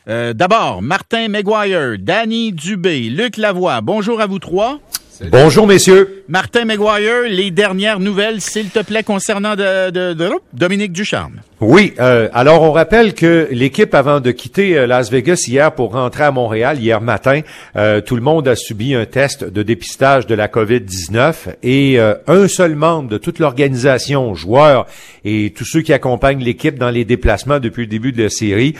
D'abord, Martin McGuire, Danny Dubé, Luc Lavoie. Bonjour à vous trois. Bonjour, messieurs. Martin McGuire, les dernières nouvelles, s'il te plaît, concernant Dominique Ducharme. Oui, alors on rappelle que l'équipe, avant de quitter Las Vegas hier pour rentrer à Montréal, hier matin, tout le monde a subi un test de dépistage de la COVID-19 et un seul membre de toute l'organisation, joueurs et tous ceux qui accompagnent l'équipe dans les déplacements depuis le début de la série,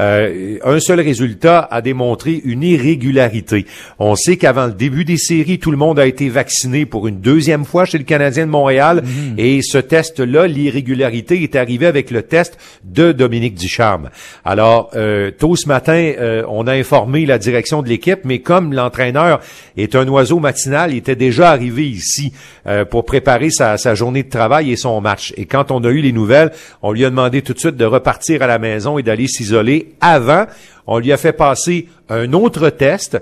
un seul résultat a démontré une irrégularité. On sait qu'avant le début des séries, tout le monde a été vacciné pour une deuxième fois chez le Canadien de Montréal et ce test-là, l'irrégularité est arrivée avec le test de Dominique Ducharme. Alors, tôt ce matin, on a informé la direction de l'équipe, mais comme l'entraîneur est un oiseau matinal, il était déjà arrivé ici pour préparer sa journée de travail et son match. Et quand on a eu les nouvelles, on lui a demandé tout de suite de repartir à la maison et d'aller s'isoler avant. On lui a fait passer un autre test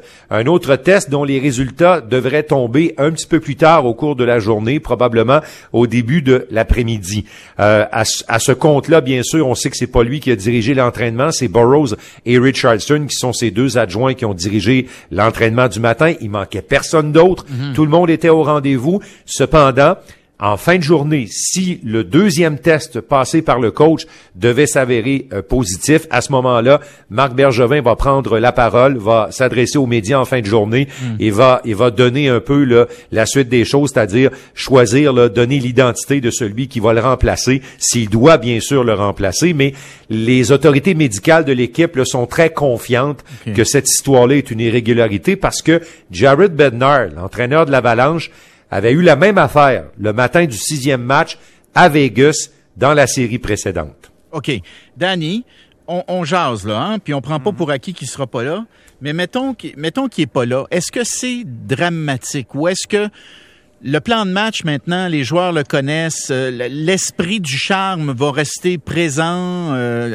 dont les résultats devraient tomber un petit peu plus tard au cours de la journée, probablement au début de l'après-midi. À ce compte-là, bien sûr, on sait que c'est pas lui qui a dirigé l'entraînement, c'est Burroughs et Richardson qui sont ces deux adjoints qui ont dirigé l'entraînement du matin. Il manquait personne d'autre. Tout le monde était au rendez-vous. Cependant, en fin de journée, si le deuxième test passé par le coach devait s'avérer positif, à ce moment-là, Marc Bergevin va prendre la parole, va s'adresser aux médias en fin de journée et va donner un peu la suite des choses, c'est-à-dire choisir, donner l'identité de celui qui va le remplacer, s'il doit bien sûr le remplacer, mais les autorités médicales de l'équipe sont très confiantes que cette histoire-là est une irrégularité parce que Jared Bednar, l'entraîneur de l'Avalanche, avait eu la même affaire le matin du 6e match à Vegas dans la série précédente. OK. Danny, on jase là, hein, puis on prend pas pour acquis qu'il sera pas là, mais mettons qu'il est pas là. Est-ce que c'est dramatique ou est-ce que le plan de match maintenant, les joueurs le connaissent, l'esprit du charme va rester présent,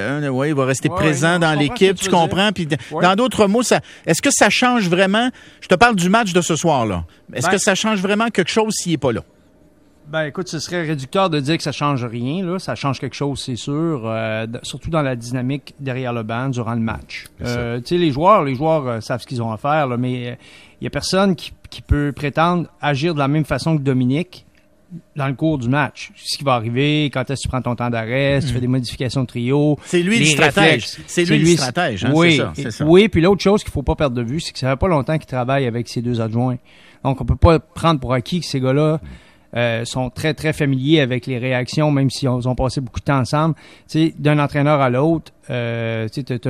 il va rester présent dans l'équipe, tu comprends? Puis dans d'autres mots, est-ce que ça change vraiment? Je te parle du match de ce soir-là. Est-ce que ça change vraiment quelque chose s'il est pas là? Ben écoute, ce serait réducteur de dire que ça change rien, là. Ça change quelque chose, c'est sûr, surtout dans la dynamique derrière le banc durant le match. Tu sais, les joueurs savent ce qu'ils ont à faire, là, mais il y a personne qui peut prétendre agir de la même façon que Dominique dans le cours du match. Ce qui va arriver, quand est-ce que tu prends ton temps d'arrêt, tu fais des modifications de trio. C'est lui le stratège. C'est lui le stratège, hein, oui, c'est ça. Oui, puis l'autre chose qu'il faut pas perdre de vue, c'est que ça fait pas longtemps qu'il travaille avec ses deux adjoints. Donc, on peut pas prendre pour acquis que ces gars-là sont très, très familiers avec les réactions, même s'ils ont passé beaucoup de temps ensemble. Tu sais, d'un entraîneur à l'autre, tu sais,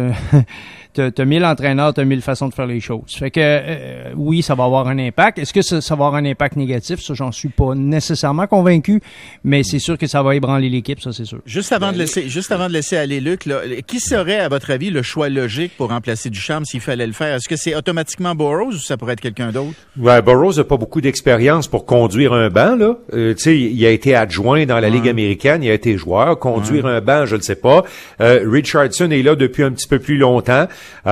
t'as 1000 entraîneurs, t'as 1000 façons de faire les choses. Fait que, oui, ça va avoir un impact. Est-ce que ça va avoir un impact négatif? Ça, j'en suis pas nécessairement convaincu, mais c'est sûr que ça va ébranler l'équipe, ça, c'est sûr. Juste avant de laisser aller Luc, là, qui serait, à votre avis, le choix logique pour remplacer Ducharme s'il fallait le faire? Est-ce que c'est automatiquement Burroughs ou ça pourrait être quelqu'un d'autre? Ouais, Burroughs n'a pas beaucoup d'expérience pour conduire un banc, là. Tu sais, il a été adjoint dans la Ligue américaine, il a été joueur. Conduire un banc, je ne sais pas. Richardson est là depuis un petit peu plus longtemps.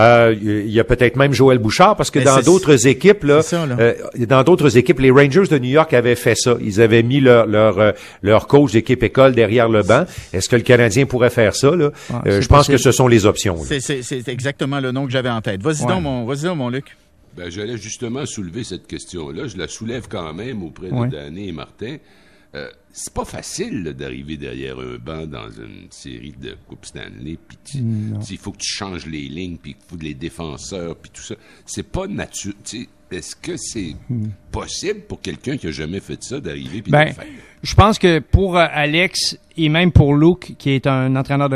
Il y a peut-être même Joël Bouchard, parce que dans d'autres équipes, dans d'autres équipes, les Rangers de New York avaient fait ça. Ils avaient mis leur coach d'équipe école derrière le banc. Est-ce que le Canadien pourrait faire ça, là? Je pense que ce sont les options. C'est exactement le nom que j'avais en tête. Vas-y donc, mon Luc. Ben, j'allais justement soulever cette question-là. Je la soulève quand même auprès de Danny et Martin. C'est pas facile là, d'arriver derrière un banc dans une série de Coupe Stanley, puis il faut que tu changes les lignes, puis il faut les défenseurs, puis tout ça. C'est pas naturel. Est-ce que c'est possible pour quelqu'un qui a jamais fait ça d'arriver puis de le faire? Je pense que pour Alex et même pour Luke, qui est un entraîneur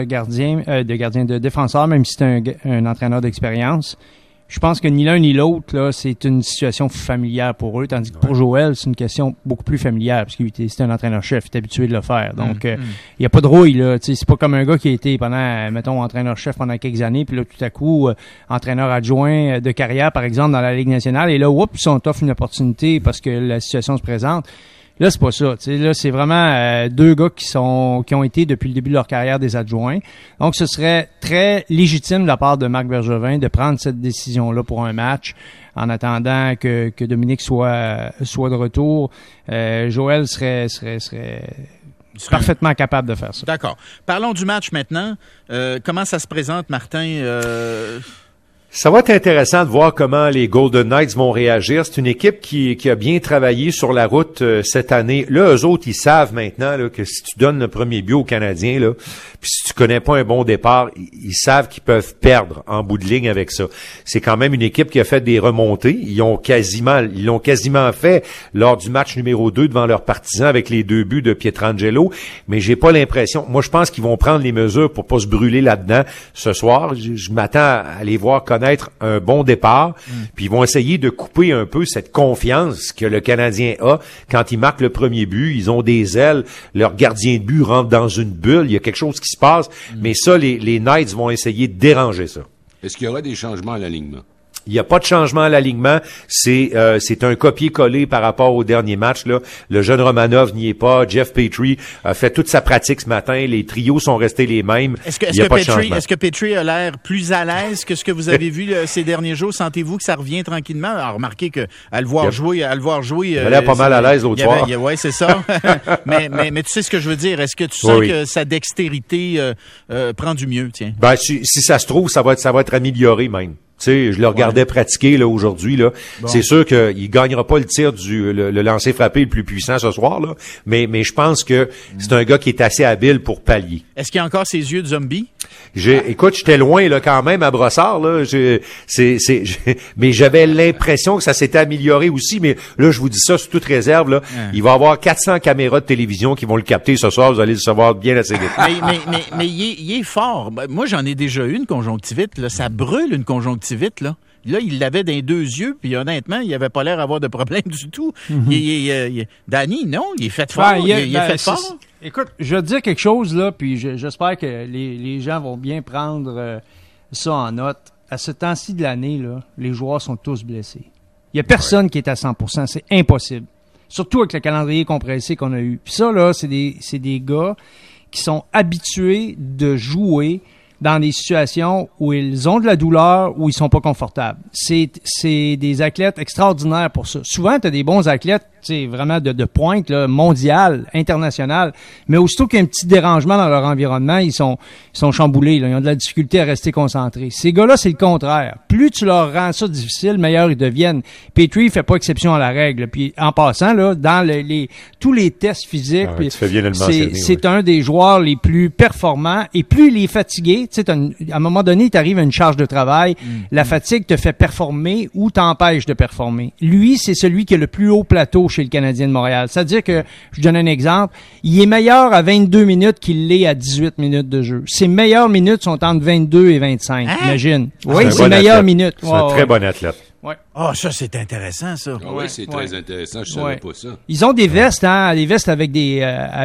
de défenseur, même si c'est un entraîneur d'expérience, je pense que ni l'un ni l'autre, là, c'est une situation familière pour eux, tandis que pour Joël, c'est une question beaucoup plus familière, parce que c'est un entraîneur-chef, il est habitué de le faire. Donc, il y a pas de rouille, là. Tu sais, c'est pas comme un gars qui a été entraîneur-chef pendant quelques années, puis là, tout à coup, entraîneur adjoint de carrière, par exemple, dans la Ligue nationale, et là, on t'offre une opportunité parce que la situation se présente. Là, c'est pas ça. T'sais, là, c'est vraiment deux gars qui ont été depuis le début de leur carrière des adjoints. Donc, ce serait très légitime de la part de Marc Bergevin de prendre cette décision-là pour un match en attendant que Dominique soit de retour. Joël serait parfaitement capable de faire ça. D'accord. Parlons du match maintenant. Comment ça se présente, Martin? Ça va être intéressant de voir comment les Golden Knights vont réagir. C'est une équipe qui a bien travaillé sur la route cette année. Là, eux autres, ils savent maintenant là, que si tu donnes le premier but aux Canadiens, là, puis si tu connais pas un bon départ, ils savent qu'ils peuvent perdre en bout de ligne avec ça. C'est quand même une équipe qui a fait des remontées. Ils l'ont quasiment fait lors du match numéro 2 devant leurs partisans avec les 2 buts de Pietrangelo. Mais j'ai pas l'impression. Moi, je pense qu'ils vont prendre les mesures pour pas se brûler là-dedans ce soir. Je m'attends à les voir connaître un bon départ, puis ils vont essayer de couper un peu cette confiance que le Canadien a quand il marque le premier but. Ils ont des ailes, leur gardien de but rentre dans une bulle, il y a quelque chose qui se passe, mais ça, les Knights vont essayer de déranger ça. Est-ce qu'il y aura des changements à l'alignement? Il n'y a pas de changement à l'alignement. C'est un copier-coller par rapport au dernier match, là. Le jeune Romanov n'y est pas. Jeff Petrie a fait toute sa pratique ce matin. Les trios sont restés les mêmes. Est-ce que Petrie a l'air plus à l'aise que ce que vous avez vu ces derniers jours? Sentez-vous que ça revient tranquillement? Alors, remarquez que à le voir jouer. Il a l'air pas mal à l'aise l'autre soir. Oui, c'est ça. mais tu sais ce que je veux dire. Est-ce que tu sens que sa dextérité prend du mieux, tiens? Ben, si ça se trouve, ça va être amélioré même. Tu sais, je le regardais pratiquer là aujourd'hui là. Bon. C'est sûr qu'il gagnera pas le tir le lancer frappé le plus puissant ce soir là, mais je pense que c'est un gars qui est assez habile pour pallier. Est-ce qu'il a encore ses yeux de zombie? Écoute, j'étais loin là quand même à Brossard là. Mais j'avais l'impression que ça s'était amélioré aussi. Mais là, je vous dis ça sous toute réserve là. Il va y avoir 400 caméras de télévision qui vont le capter ce soir. Vous allez le savoir bien assez vite. mais il est fort. Moi, j'en ai déjà eu une conjonctivite. Là, ça brûle une conjonctivite. Là, il l'avait dans les 2 yeux, puis honnêtement, il avait pas l'air d'avoir de problème du tout. Danny, non, il est fait fort. Il est fait fort. Écoute, je vais te dire quelque chose, là, puis j'espère que les gens vont bien prendre ça en note. À ce temps-ci de l'année, là, les joueurs sont tous blessés. Il y a personne qui est à 100%, c'est impossible. Surtout avec le calendrier compressé qu'on a eu. Puis ça, là, c'est des gars qui sont habitués de jouer dans des situations où ils ont de la douleur, où ils sont pas confortables. C'est des athlètes extraordinaires pour ça. Souvent, tu as des bons athlètes, tu sais, vraiment de pointe, là, mondiale, internationale, mais aussitôt qu'il y a un petit dérangement dans leur environnement, ils sont chamboulés, là, ils ont de la difficulté à rester concentrés. Ces gars-là, c'est le contraire. Plus tu leur rends ça difficile, meilleurs ils deviennent. Petrie fait pas exception à la règle. Puis en passant, là, dans tous les tests physiques, c'est un des joueurs les plus performants, et plus il est fatigué, tu sais, à un moment donné, tu arrives à une charge de travail, la fatigue te fait performer ou t'empêche de performer. Lui, c'est celui qui a le plus haut plateau chez le Canadien de Montréal. C'est-à-dire que, je donne un exemple, il est meilleur à 22 minutes qu'il l'est à 18 minutes de jeu. Ses meilleures minutes sont entre 22 et 25, imagine. Oui, ses meilleures minutes. C'est un très bon athlète. Ouais. Ah, ça, c'est intéressant, ça. Ah oui, c'est très intéressant. Je savais pas ça. Ils ont des vestes, des vestes avec des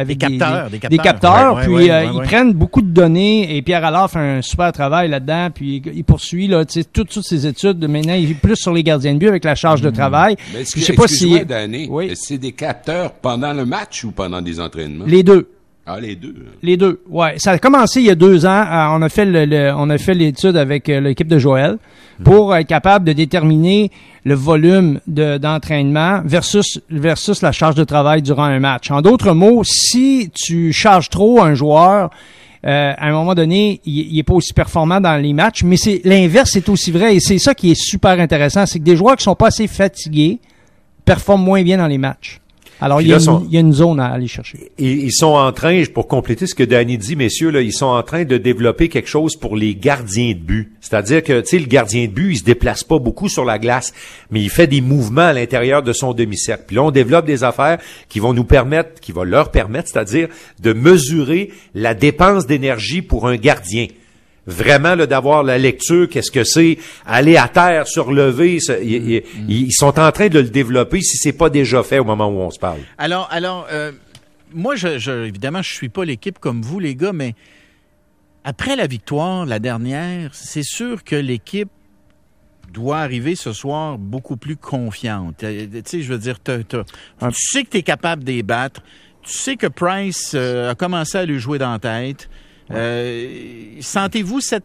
capteurs. Ils prennent beaucoup de données, et Pierre Allard fait un super travail là-dedans, puis il poursuit, là, tu sais, toutes ses études. Maintenant, il est plus sur les gardiens de but avec la charge de travail. Mais je sais pas si c'est des capteurs pendant le match ou pendant des entraînements? Les deux. Ah, les deux. Les deux, ouais. Ça a commencé il y a 2 ans. On a fait l'étude avec l'équipe de Joël pour être capable de déterminer le volume d'entraînement versus la charge de travail durant un match. En d'autres mots, si tu charges trop un joueur, à un moment donné, il est pas aussi performant dans les matchs, mais l'inverse est aussi vrai, et c'est ça qui est super intéressant, c'est que des joueurs qui sont pas assez fatigués performent moins bien dans les matchs. Alors, il y a une zone à aller chercher. Ils sont en train, pour compléter ce que Danny dit, messieurs, là, ils sont en train de développer quelque chose pour les gardiens de but. C'est-à-dire que, tu sais, le gardien de but, il se déplace pas beaucoup sur la glace, mais il fait des mouvements à l'intérieur de son demi-cercle. Puis là, on développe des affaires qui vont leur permettre, c'est-à-dire de mesurer la dépense d'énergie pour un gardien. Vraiment, là, d'avoir la lecture, qu'est-ce que c'est, aller à terre, se relever, ils sont en train de le développer si c'est pas déjà fait au moment où on se parle. Alors, moi, évidemment, je suis pas l'équipe comme vous, les gars, mais après la victoire, la dernière, c'est sûr que l'équipe doit arriver ce soir beaucoup plus confiante. Tu sais, je veux dire, tu sais que tu es capable de les battre, tu sais que Price a commencé à lui jouer dans la tête. Sentez-vous ce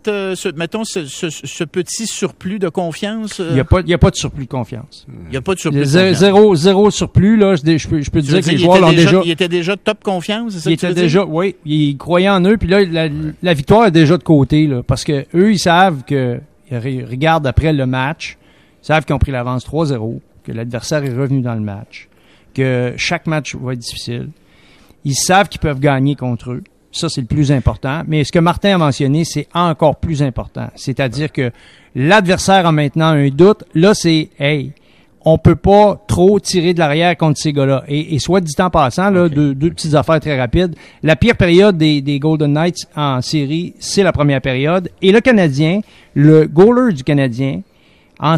petit surplus de confiance? Il y a pas de surplus de confiance. Il n'y a pas de surplus de confiance. Zéro surplus, là. Je peux te dire que les joueurs l'ont déjà... Il était déjà de top confiance, c'est ça? Il était déjà, oui. Ils croyaient en eux, puis là, la victoire est déjà de côté, là. Parce que eux, ils savent que, ils regardent après le match, ils savent qu'ils ont pris l'avance 3-0, que l'adversaire est revenu dans le match, que chaque match va être difficile. Ils savent qu'ils peuvent gagner contre eux. Ça, c'est le plus important. Mais ce que Martin a mentionné, c'est encore plus important. C'est-à-dire que l'adversaire a maintenant un doute. Là, c'est, hey, on peut pas trop tirer de l'arrière contre ces gars-là. Et soit dit en passant, là, deux petites affaires très rapides. La pire période des Golden Knights en série, c'est la première période. Et le Canadien, le goaler du Canadien, en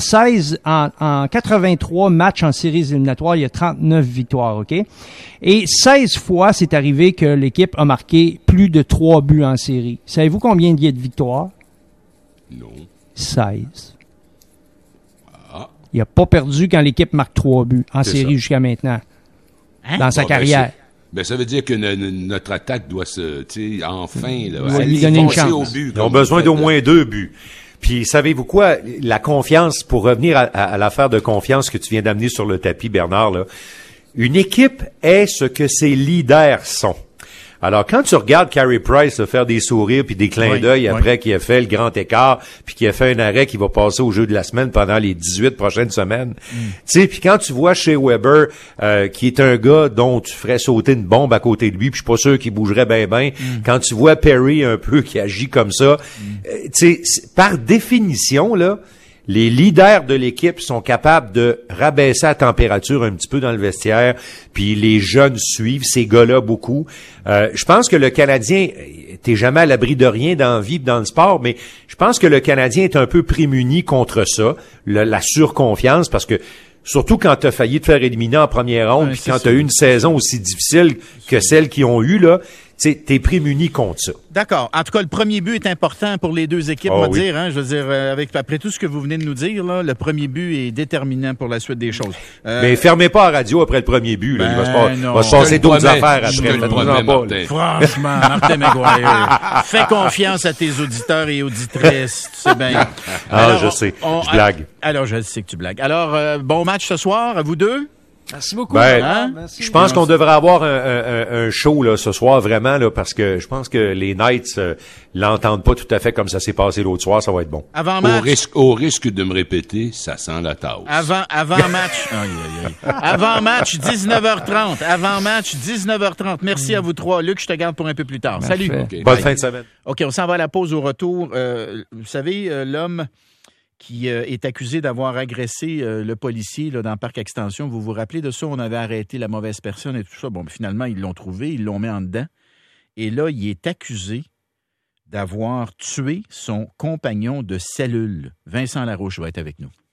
83 matchs en séries éliminatoires, il y a 39 victoires, OK? Et 16 fois, c'est arrivé que l'équipe a marqué plus de 3 buts en série. Savez-vous combien il y a de victoires? Non. 16. Ah. Il n'a pas perdu quand l'équipe marque 3 buts en série ça. Jusqu'à maintenant. Dans sa carrière. Ça veut dire que notre attaque doit enfin, là, doit lui donner une chance. au but. Ils ont besoin d'au moins 2 buts. Puis, savez-vous quoi? La confiance, pour revenir à l'affaire de confiance que tu viens d'amener sur le tapis, Bernard, là, une équipe est ce que ses leaders sont. Alors, quand tu regardes Carey Price faire des sourires puis des clins d'œil après qu'il a fait le grand écart puis qu'il a fait un arrêt qui va passer au jeu de la semaine pendant les 18 prochaines semaines, tu sais, puis quand tu vois Shea Weber, qui est un gars dont tu ferais sauter une bombe à côté de lui, puis je suis pas sûr qu'il bougerait ben, quand tu vois Perry un peu qui agit comme ça, tu sais, par définition, là, les leaders de l'équipe sont capables de rabaisser la température un petit peu dans le vestiaire, puis les jeunes suivent ces gars-là beaucoup. Je pense que le Canadien, t'es jamais à l'abri de rien dans la vie, dans le sport, mais je pense que le Canadien est un peu prémuni contre ça, la surconfiance, parce que surtout quand t'as failli te faire éliminer en première ronde, puis quand t'as eu une saison aussi difficile que celle qu'ils ont eue, là, t'es prémuni contre ça. D'accord. En tout cas, le premier but est important pour les deux équipes, on va dire. Hein? Je veux dire, après tout ce que vous venez de nous dire, là, le premier but est déterminant pour la suite des choses. Mais fermez pas la radio après le premier but. Là. Il va se passer d'autres affaires après. Franchement, Martin McGuire, fais confiance à tes auditeurs et auditrices. Tu sais bien. Alors, je sais. Je blague. Alors, je sais que tu blagues. Alors, bon match ce soir à vous deux. Merci beaucoup. Merci. Je pense qu'on devrait avoir un show là ce soir vraiment là parce que je pense que les Knights l'entendent pas tout à fait comme ça s'est passé l'autre soir, ça va être bon. Avant match. Au risque de me répéter, ça sent la tasse. Avant match. Avant match 19h30. Avant match 19h30. Merci à vous trois. Luc, je te garde pour un peu plus tard. Salut. Okay. Bonne fin de semaine. OK, on s'en va à la pause au retour. Vous savez, l'homme qui est accusé d'avoir agressé le policier là, dans le parc Extension. Vous vous rappelez de ça? On avait arrêté la mauvaise personne et tout ça. Bon, finalement, ils l'ont trouvé, ils l'ont mis en dedans. Et là, il est accusé d'avoir tué son compagnon de cellule. Vincent Larouche va être avec nous.